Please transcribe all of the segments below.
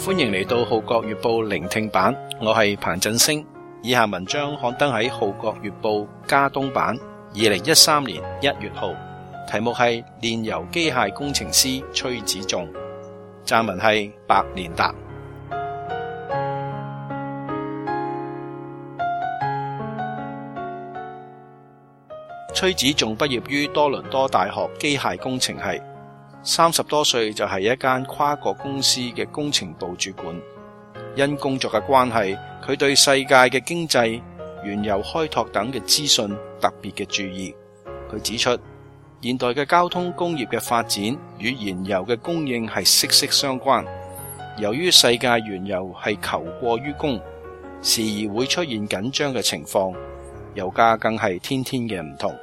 歡迎嚟到《號角月報》聆聽版，我係彭振升。以下文章刊登喺《號角月報》加東版2013年1月號，題目係煉油機械工程師崔子仲，撰文係白連達。崔子仲畢業於多倫多大學機械工程系，30多歲就係一間跨國公司嘅工程部主管。因工作嘅關係，佢對世界嘅經濟、原油開拓等嘅資訊特別嘅注意。佢指出，現代嘅交通工業嘅發展與燃油嘅供應係息息相關。由於世界原油係求過於供，時而會出現緊張嘅情況，油價更係天天嘅唔同。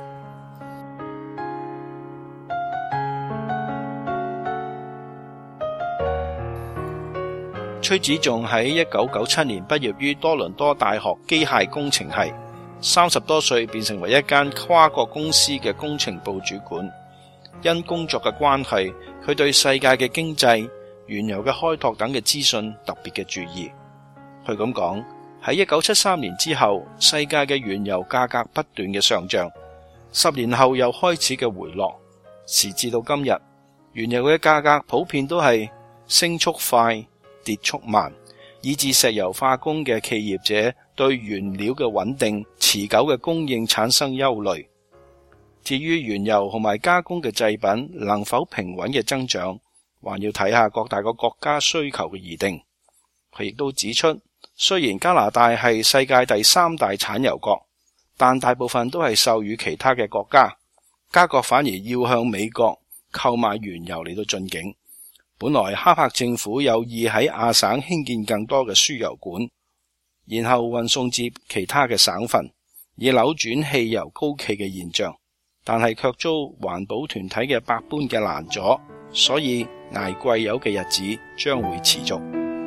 崔子仲喺1997年畢業於多倫多大學機械工程系，30多歲便成為一間跨國公司嘅工程部主管。因工作嘅關係，佢對世界嘅經濟、原油嘅開拓等嘅資訊特別嘅注意。佢咁講，喺1973年之後，世界嘅原油價格不斷嘅上漲，10年後又開始嘅回落，時至到今日，原油嘅價格普遍都係升速快，跌速慢，以致石油化工嘅企業者對原料嘅穩定持久嘅供應產生憂慮。至於原油同埋加工嘅製品能否平穩嘅增長，還要睇下各大個國家需求嘅而定。佢亦都指出，雖然加拿大係世界第3大產油國，但大部分都係授予其他嘅國家，加國反而要向美國購買原油嚟到進境。本來哈柏政府有意喺亞省興建更多嘅輸油管，然後運送至其他嘅省份，以扭轉汽油高企嘅現象，但係卻遭環保團體嘅百般嘅攔阻，所以捱貴油嘅日子將會持續。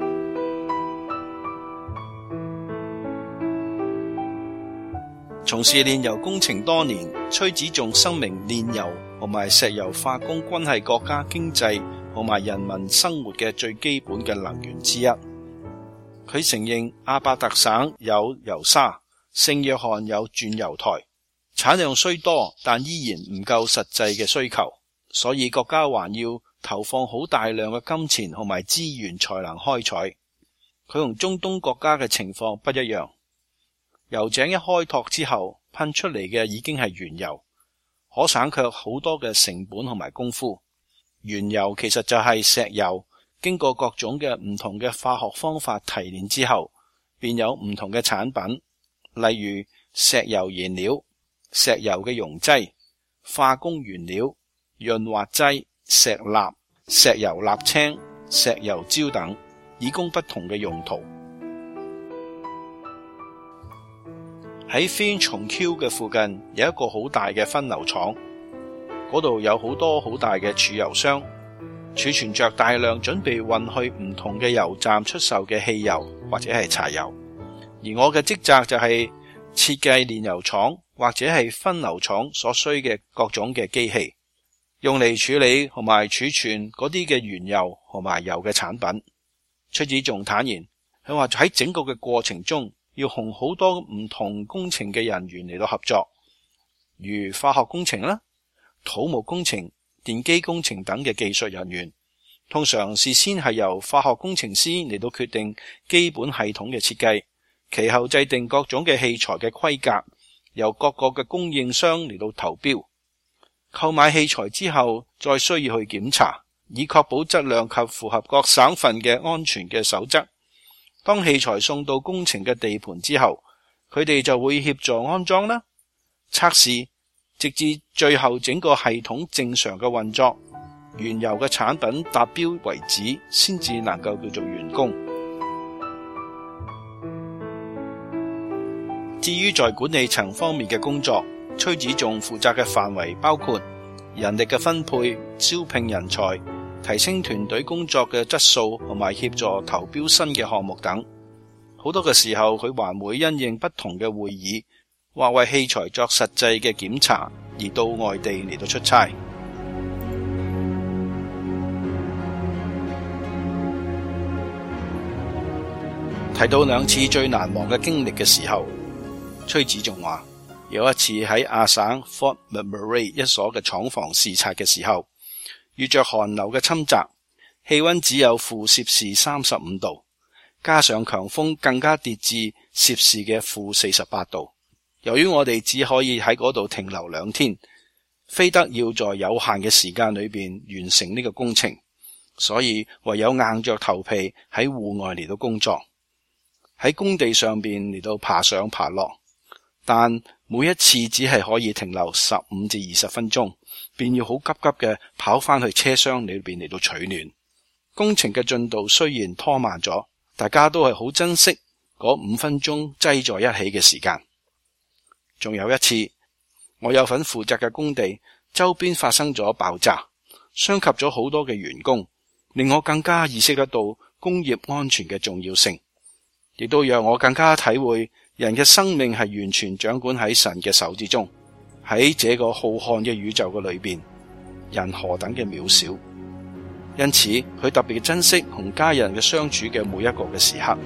從事煉油工程多年，崔子仲聲明煉油同埋石油化工均係國家經濟同埋人民生活嘅最基本嘅能源之一。佢承認阿伯特省有油砂，聖約翰有鑽油台，產量雖多，但依然唔夠實際嘅需求，所以國家還要投放好大量嘅金錢同埋資源才能開採。佢同中東國家嘅情況不一樣，油井一開拓之後，噴出嚟嘅已經係原油，可省卻好多嘅成本同埋功夫。原油其實就係石油，經過各種嘅唔同嘅化學方法提煉之後，便有唔同嘅產品，例如石油燃料、石油嘅溶劑、化工原料、潤滑劑、石蠟、石油瀝青、石油焦等，以供不同嘅用途。喺 Finch-on-Q 嘅附近有一個好大嘅分流廠，嗰度有好多好大嘅儲油箱，儲存着大量準備運去唔同嘅油站出售嘅汽油或者係柴油。而我嘅職責就係設計煉油廠或者係分流廠所需嘅各種嘅機器，用嚟處理同埋儲存嗰啲嘅原油同埋油嘅產品。崔子仲坦言，佢話喺整個嘅過程中要同好多唔同工程嘅人員嚟到合作，如化學工程啦、土木工程、電機工程等嘅技術人員，通常事先係由化學工程師嚟到決定基本系統嘅設計，其後制定各種嘅器材嘅規格，由各個嘅供應商嚟到投標，購買器材之後再需要去檢查，以確保質量及符合各省份嘅安全嘅守則。當器材送到工程嘅地盤之後，佢哋就會協助安裝啦、測試，直至最後整個系統正常嘅運作，原油嘅產品達標為止，先至能夠叫做完工。至於在管理層方面嘅工作，崔子仲負責嘅範圍包括人力嘅分配、招聘人才、提升團隊工作嘅質素同埋協助投標新嘅項目等。好多嘅時候，佢還會因應不同嘅會議或為器材作實際嘅檢查而到外地嚟到出差。 提到兩次最難忘嘅經歷嘅時候，崔子仲話，有一次喺亞省 Fort McMurray 一所嘅廠房視察嘅時候，遇着寒流嘅侵襲，氣溫只有-35度，加上強風更加跌至攝氏-48度。由於我哋只可以喺嗰度停留2天，非得要在有限嘅時間裏邊完成呢個工程，所以唯有硬着頭皮喺戶外嚟到工作，喺工地上邊嚟到爬上爬落，但每一次只係可以停留15至20分鐘，便要好急急嘅跑返去車廂裏邊嚟到取暖。工程嘅進度雖然拖慢咗，大家都係好珍惜嗰5分鐘擠在一起嘅時間。仲有一次，我有份負責嘅工地周邊發生咗爆炸，傷及咗好多嘅員工，令我更加意識得到工業安全嘅重要性，亦都讓我更加體會人嘅生命係完全掌管喺神嘅手之中。喺這個浩瀚嘅宇宙嘅裏邊，人何等嘅渺小，因此佢特別珍惜同家人嘅相處嘅每一個嘅時刻。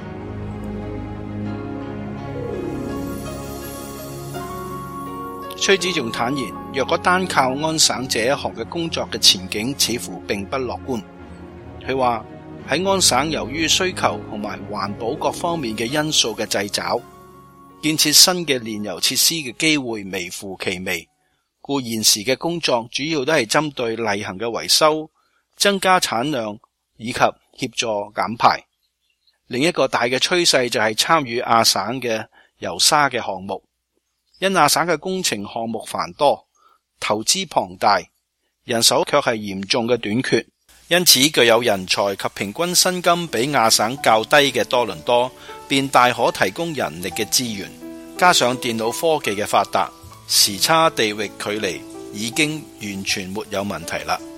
崔子仲坦言，若果單靠安省這一行嘅工作嘅前景似乎並不樂觀。佢話喺安省由於需求同埋環保各方面嘅因素嘅掣肘，建設新嘅煉油設施嘅機會微乎其微，故現時嘅工作主要都係針對例行嘅維修、增加產量以及協助減排。另一個大嘅趨勢就係參與亞省嘅油砂嘅項目。因亞省嘅工程項目繁多，投資龐大，人手卻係嚴重嘅短缺，因此具有人才及平均薪金比亞省較低嘅多倫多，便大可提供人力嘅資源。加上電腦科技嘅發達，時差地域距離已經完全沒有問題啦。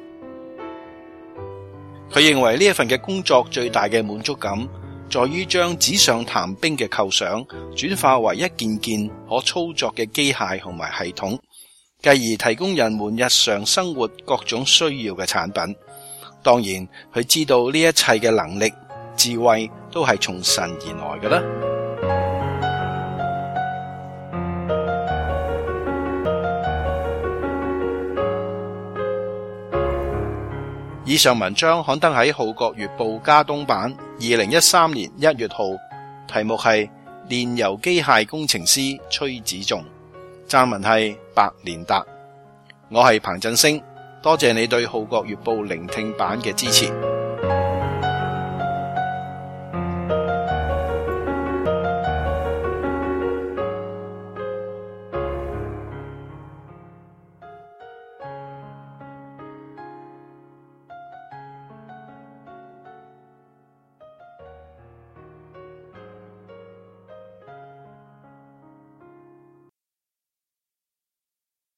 佢認為呢一份嘅工作最大嘅滿足感，在於將紙上談兵嘅構想轉化為一件件可操作嘅機械同埋系統，繼而提供人們日常生活各種需要嘅產品。當然，佢知道呢一切嘅能力、智慧都係從神而來嘅啦。以上文章刊登喺《號角月報》加東版2013年1月號，題目係煉油機械工程師崔子仲，撰文係白連達。我係彭振聲，多謝你對《號角月報》聆聽版嘅支持。